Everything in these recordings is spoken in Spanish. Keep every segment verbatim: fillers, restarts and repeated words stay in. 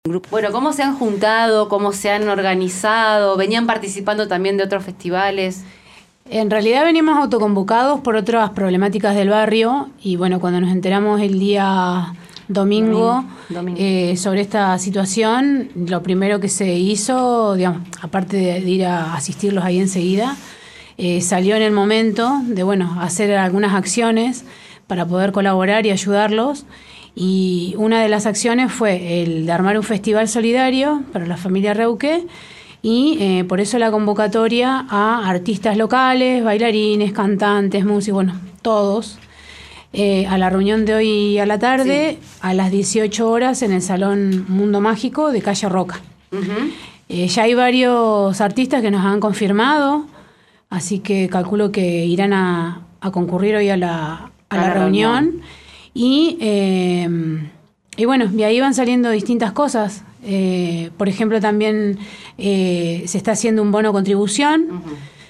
Bueno, ¿cómo se han juntado? ¿Cómo se han organizado? ¿Venían participando también de otros festivales? En realidad venimos autoconvocados por otras problemáticas del barrio y bueno, cuando nos enteramos el día domingo, domingo, domingo. Eh, sobre esta situación, lo primero que se hizo, digamos, aparte de, de ir a asistirlos ahí enseguida, eh, salió en el momento de bueno, hacer algunas acciones para poder colaborar y ayudarlos. Y una de las acciones fue el de armar un festival solidario para la familia Reuque y eh, por eso la convocatoria a artistas locales, bailarines, cantantes, músicos, bueno, todos, eh, a la reunión de hoy a la tarde, sí. a las dieciocho horas en el Salón Mundo Mágico de Calle Roca. Uh-huh. Eh, ya hay varios artistas que nos han confirmado, así que calculo que irán a, a concurrir hoy a la, a la, la reunión. reunión. Y, eh, y bueno, de ahí van saliendo distintas cosas. Eh, por ejemplo, también eh, se está haciendo un bono contribución. Uh-huh.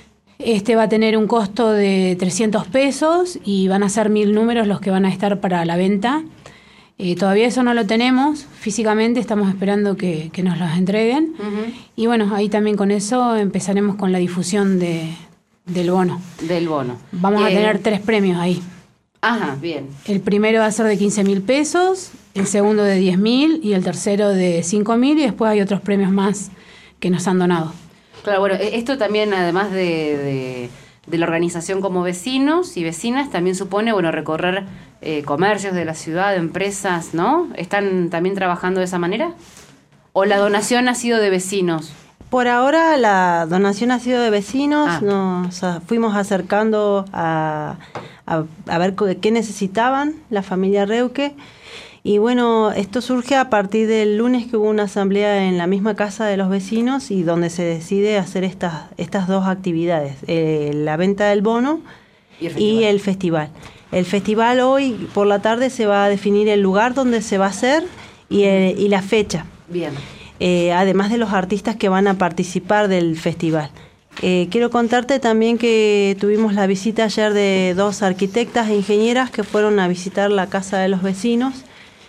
Este va a tener un costo de trescientos pesos y van a ser mil números los que van a estar para la venta. Eh, todavía eso no lo tenemos físicamente, estamos esperando que, que nos los entreguen. Uh-huh. Y bueno, ahí también con eso empezaremos con la difusión de, del bono. Del bono. Vamos eh... a tener tres premios ahí. Ajá, bien. El primero va a ser de quince mil pesos, el segundo de diez mil y el tercero de cinco mil y después hay otros premios más que nos han donado. Claro, bueno, esto también además de, de, de la organización como vecinos y vecinas, también supone, bueno, recorrer eh, comercios de la ciudad, empresas, ¿no? ¿Están también trabajando de esa manera? ¿O la donación ha sido de vecinos? Por ahora la donación ha sido de vecinos, ah. nos fuimos acercando a, a, a ver qué necesitaban la familia Reuque y bueno, esto surge a partir del lunes que hubo una asamblea en la misma casa de los vecinos y donde se decide hacer estas, estas dos actividades, eh, la venta del bono y el, y el festival. El festival hoy por la tarde se va a definir el lugar donde se va a hacer y, el, y la fecha. Bien. Eh, además de los artistas que van a participar del festival. Eh, quiero contarte también que tuvimos la visita ayer de dos arquitectas e ingenieras que fueron a visitar la casa de los vecinos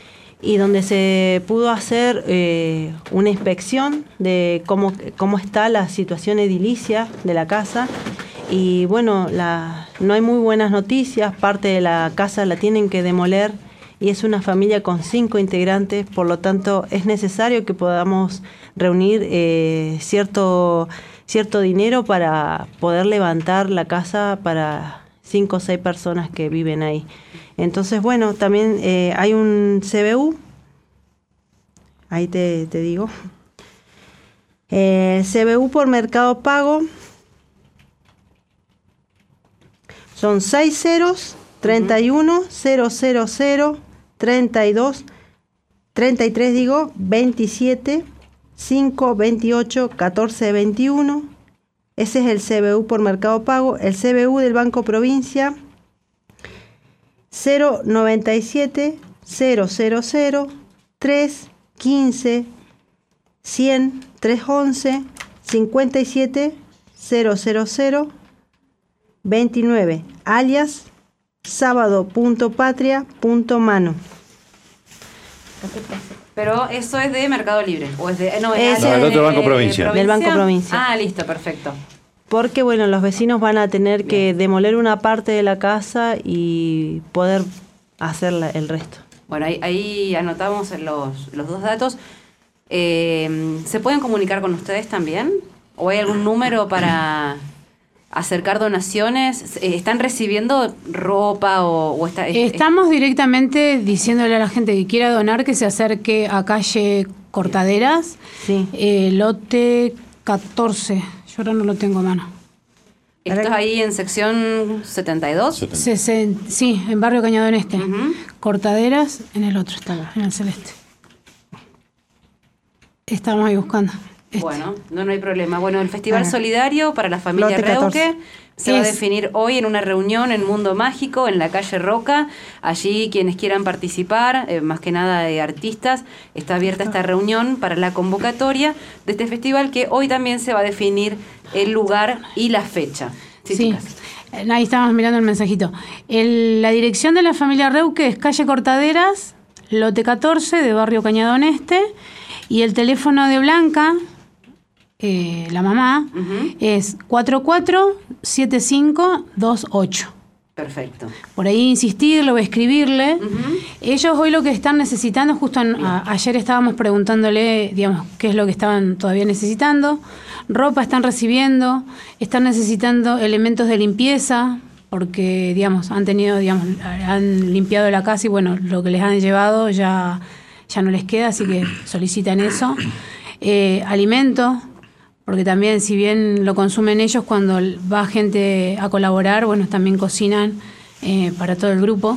y donde se pudo hacer eh, una inspección de cómo, cómo está la situación edilicia de la casa. Y bueno, la, no hay muy buenas noticias, parte de la casa la tienen que demoler. Y es una familia con cinco integrantes, por lo tanto es necesario que podamos reunir eh, cierto, cierto dinero para poder levantar la casa para cinco o seis personas que viven ahí. Entonces, bueno, también eh, hay un C B U, ahí te, te digo, eh, C B U por Mercado Pago, son seis ceros, treinta y uno, cero cero cero, treinta y dos, treinta y tres digo, veintisiete, cinco, veintiocho, catorce, veintiuno. Ese es el C B U por Mercado Pago. El C B U del Banco Provincia, cero noventa y siete, cero cero cero, tres, quince, cien, trescientos once, cincuenta y siete, cero cero cero, veintinueve, alias sábado punto patria punto mano. Pero eso es de Mercado Libre o es de no, es no, de, el otro Banco de, Provincia. de Del Banco Provincia. Ah, listo, perfecto. Porque bueno, los vecinos van a tener Bien. que demoler una parte de la casa y poder hacer la, el resto. Bueno, ahí, ahí anotamos los, los dos datos. Eh, ¿Se pueden comunicar con ustedes también? ¿O hay algún número para acercar donaciones? ¿Están recibiendo ropa o, o está, es, Estamos directamente diciéndole a la gente que quiera donar que se acerque a calle Cortaderas, sí. eh, lote catorce. Yo ahora no lo tengo a mano. ¿Estás ahí en sección setenta y dos? Sesen, sí, en Barrio Cañadón Este. Uh-huh. Cortaderas, en el otro está, en el celeste. Estamos ahí buscando. Este. Bueno, no, no hay problema. Bueno, el Festival Solidario para la familia Reuque se es. va a definir hoy en una reunión en Mundo Mágico, en la calle Roca. Allí quienes quieran participar, eh, más que nada de artistas, está abierta esta reunión para la convocatoria de este festival que hoy también se va a definir el lugar y la fecha. Sí, sí. Ahí estamos mirando el mensajito. El, la dirección de la familia Reuque es calle Cortaderas, lote catorce de Barrio Cañadón Este. Y el teléfono de Blanca, eh, la mamá, uh-huh. es cuatro cuatro siete cinco dos ocho. Perfecto. Por ahí insistirle o escribirle. Uh-huh. Ellos hoy lo que están necesitando, justo en, a, ayer estábamos preguntándole, digamos, qué es lo que estaban todavía necesitando. Ropa están recibiendo, están necesitando elementos de limpieza, porque, digamos, han tenido, digamos, han limpiado la casa y, bueno, lo que les han llevado ya, ya no les queda, así que solicitan eso. Eh, alimento, porque también, si bien lo consumen ellos, cuando va gente a colaborar, bueno, también cocinan eh, para todo el grupo.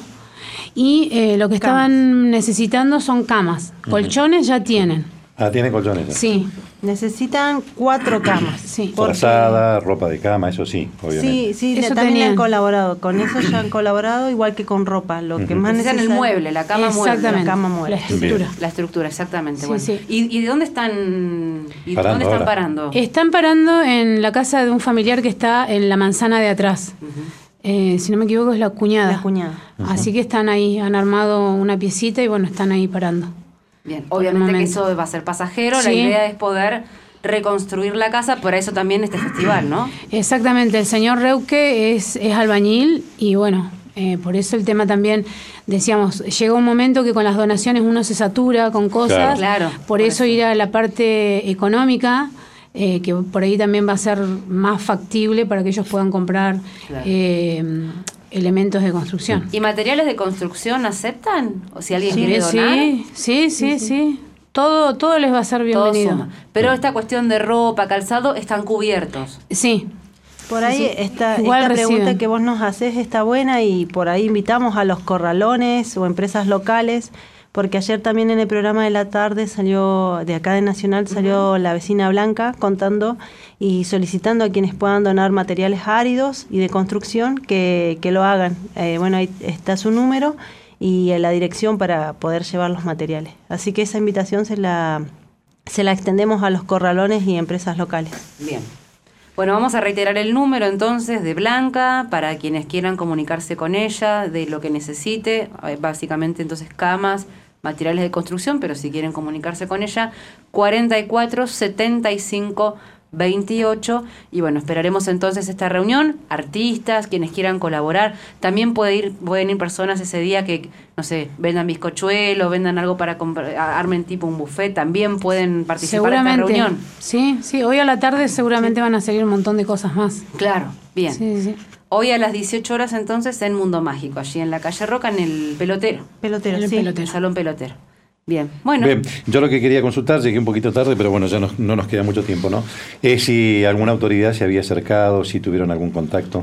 Y eh, lo que camas. estaban necesitando son camas. Uh-huh. Colchones ya tienen. Ah, ¿tienen colchones ya? Sí. Necesitan cuatro camas. Sí. Frazada, ropa de cama, eso sí, obviamente. Sí, sí, eso también tenían. han colaborado. Con eso ya han colaborado, igual que con ropa. Lo uh-huh. que más necesitan el mueble, la cama mueble. La cama mueble. La estructura. Bien. La estructura, exactamente. Sí, bueno. sí. ¿Y, ¿Y de dónde están, y parando dónde están ahora. parando? Están parando en la casa de un familiar que está en la manzana de atrás. Uh-huh. Eh, si no me equivoco, es la cuñada. La cuñada. Uh-huh. Así que están ahí, han armado una piecita y, bueno, están ahí parando. Bien, obviamente que eso va a ser pasajero. Sí. La idea es poder reconstruir la casa, por eso también este festival, ¿no? Exactamente, el señor Reuque es, es albañil y, bueno, eh, por eso el tema también, decíamos, llega un momento que con las donaciones uno se satura con cosas, claro, por, por eso, eso ir a la parte económica, eh, que por ahí también va a ser más factible para que ellos puedan comprar claro. eh, elementos de construcción. ¿Y materiales de construcción aceptan? ¿O si alguien sí, quiere donar? Sí, sí, sí, sí. sí. Todo, todo les va a ser bienvenido. Pero esta cuestión de ropa, calzado, están cubiertos. Sí. Por ahí sí. esta, Igual esta reciben. pregunta que vos nos haces está buena y por ahí invitamos a los corralones o empresas locales, porque ayer también en el programa de la tarde salió, de acá de Nacional, salió uh-huh. la vecina Blanca contando y solicitando a quienes puedan donar materiales áridos y de construcción que, que lo hagan. Eh, bueno, ahí está su número y la dirección para poder llevar los materiales. Así que esa invitación se la, se la extendemos a los corralones y empresas locales. Bien. Bueno, vamos a reiterar el número entonces de Blanca para quienes quieran comunicarse con ella, de lo que necesite, básicamente entonces camas, materiales de construcción, pero si quieren comunicarse con ella, cuarenta y cuatro setenta y cinco veintiocho, y bueno, esperaremos entonces esta reunión, artistas, quienes quieran colaborar, también puede ir, pueden ir personas ese día que, no sé, vendan bizcochuelos, vendan algo para comprar, armen tipo un buffet, también pueden participar en esta reunión. Sí, sí, hoy a la tarde seguramente sí. van a salir un montón de cosas más. Claro, bien. Sí, sí. Hoy a las dieciocho horas entonces en Mundo Mágico, allí en la calle Roca, en el Pelotero. Pelotero, el sí. pelotero. El Salón Pelotero. Bien, bueno. Bien, yo lo que quería consultar, llegué un poquito tarde, pero bueno, ya no, no nos queda mucho tiempo, ¿no? Es si alguna autoridad se había acercado, si tuvieron algún contacto.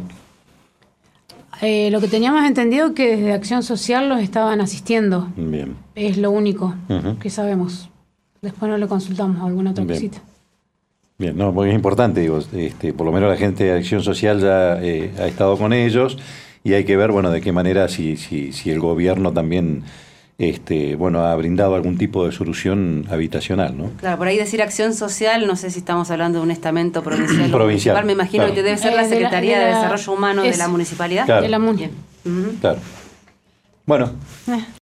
Eh, lo que teníamos entendido que desde Acción Social los estaban asistiendo. Bien. Es lo único uh-huh. que sabemos. Después no le consultamos alguna otra Bien. cosita. Bien, no, porque es importante, digo, este, por lo menos la gente de Acción Social ya eh, ha estado con ellos y hay que ver, bueno, de qué manera si, si, si el gobierno también... Este, bueno, ha brindado algún tipo de solución habitacional, ¿no? Claro, por ahí decir acción social, no sé si estamos hablando de un estamento provincial o municipal, me imagino claro. que debe ser la Eh, de la- Secretaría de de, la- Desarrollo Humano es- de la municipalidad. Claro. De la MUN. Bien. Ujú. Claro. Bueno. Eh.